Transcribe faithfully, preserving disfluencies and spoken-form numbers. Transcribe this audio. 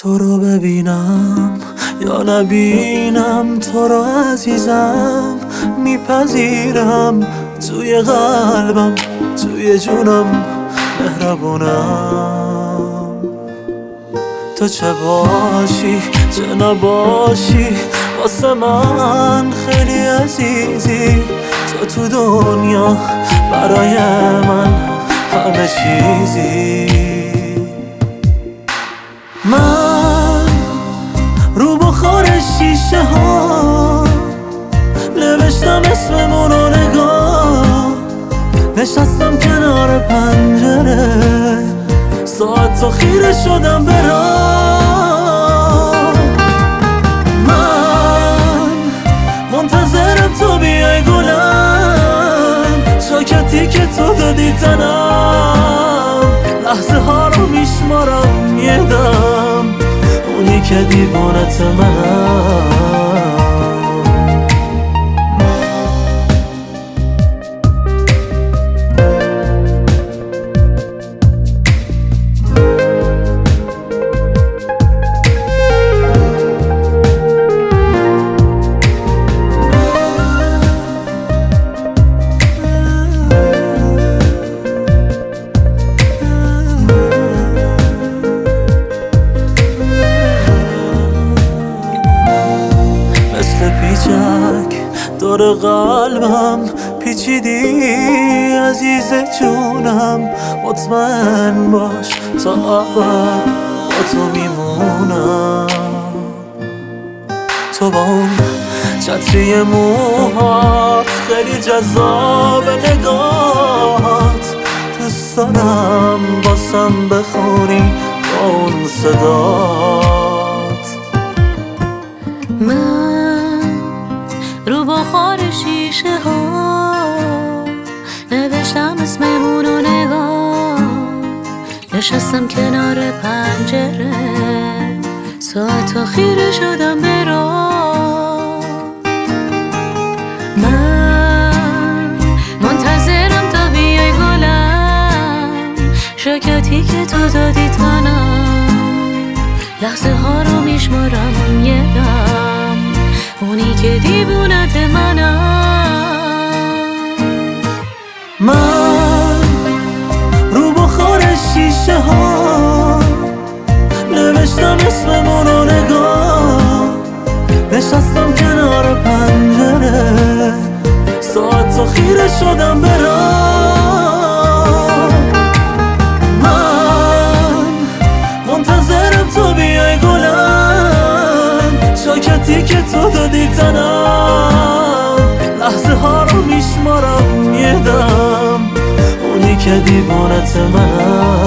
تو رو ببینم یا نبینم، تو رو عزیزم میپذیرم، توی قلبم توی جونم مهربونم. تو چه باشی چه نباشی واسه من خیلی عزیزی، تو تو دنیا برای من همه چیزی. من رو بخار شیشه ها نوشتم اسممون رو نگاه، نشستم کنار پنجره ساعت تا خیره شدم به راه. من منتظرم تو بیای گلم، شاکتی که تو دادی تنم، لحظه ها رو میشمارم یه دم، اونی که دیوانت منم. دور قلبم پیچیدی عزیز جونم، مطمئن باش تا ابد با تو میمونم. تو با اون چتری موهات خیلی جذاب نگاهات، دوست دارم باسم بخونی با اون صدات. من رو بخار شیشه ها نوشتم اسممون رو نگاه، نشستم کنار پنجره ساعت خیره شدم به راه. من منتظرم تا بیای گلم، شکتی که تو دادی تنم، لحظه ها رو میشمارم یه دم، اونی که دیوونت منم. من رو بخار شیشه ها نوشتم اسممون رو نگاه، نشستم کنار پنجره ساعت تا خیره شدم به راه. من منتظرم تو بیای گلم، شاکتی که تو دادی تنم، لحظه ها رو میشمارم یه دم، اونی که دیوانت منم.